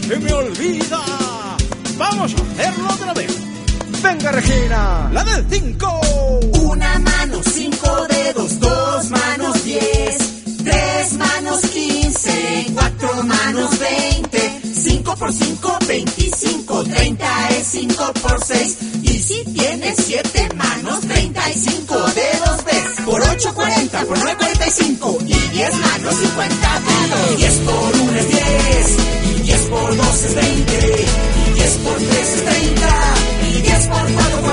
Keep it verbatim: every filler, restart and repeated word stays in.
se me olvida. Vamos a hacerlo otra vez. Venga, Regina, la del cinco. Una mano, cinco dedos, dos manos, diez. Tres manos, quince. Cuatro manos, veinte. Cinco por cinco, veinticinco. Treinta es cinco por seis. Y si tienes siete manos, treinta y cinco dedos ves. Por ocho, cuarenta. Por nueve, cuarenta y cinco. Y diez manos, cincuenta dedos. Diez por uno es diez. Y diez por dos es veinte. Y diez por tres es treinta. Y diez por cuatro